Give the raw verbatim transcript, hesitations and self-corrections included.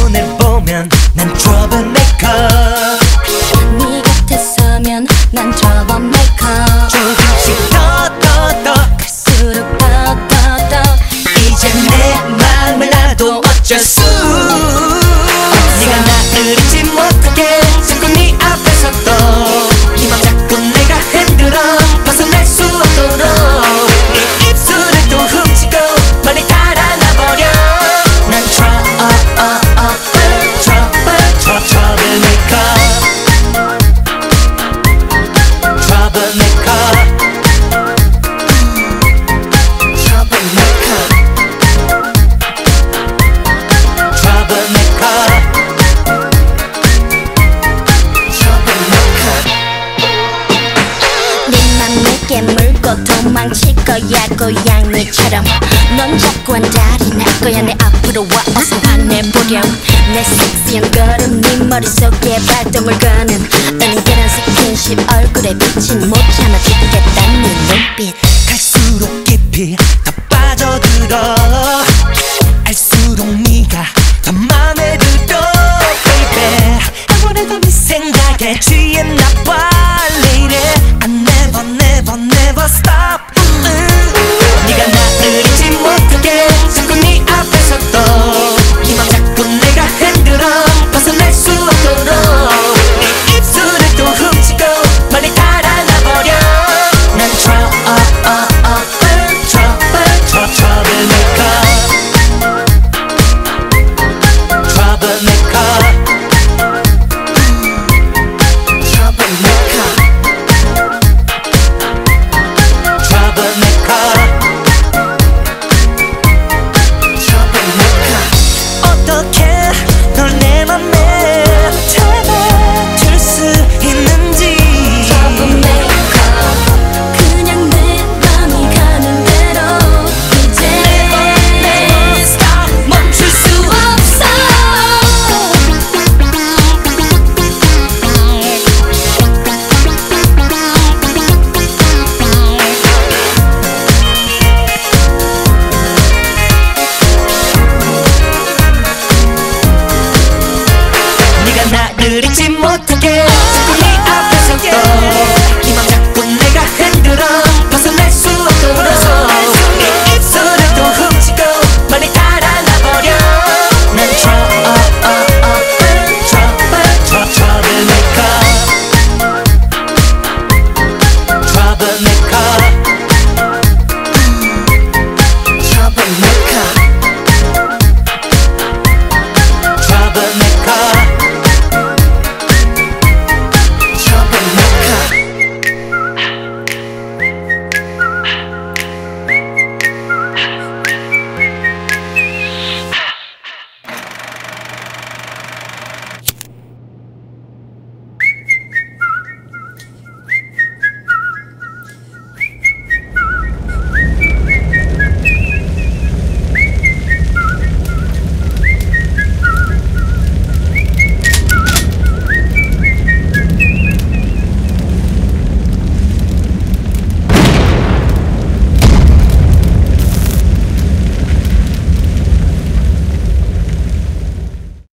눈을 보면 난 troublemaker. 네 곁에 서면 난 troublemaker. 조금씩 더 더 더 갈수록 더 더 더 이제 내 맘을 놔도 어쩔 수. 네가 나를 잊지 못하게 자꾸 네 앞에서 또이맘 자꾸 내가 흔들어 벗어날 수 없도록 네 입술을 또 훔치고 멀리 달아나버려. 난 trouble trouble trouble troublemaker troublemaker 내게 물고 도망칠 거야 고양이처럼. 넌 자꾸 안달이 날 거야. 내 앞으로 와 어서 화내보렴. 내 섹시한 걸음 네 머릿속에 발동을 거는 은근한 스킨십 얼굴에 비친 못 참아 죽겠다는 눈빛. 갈수록 깊이 더 빠져들어 알수록 네가 더 맘에 들어 baby. 아무래도 네 생각에 취했나 봐.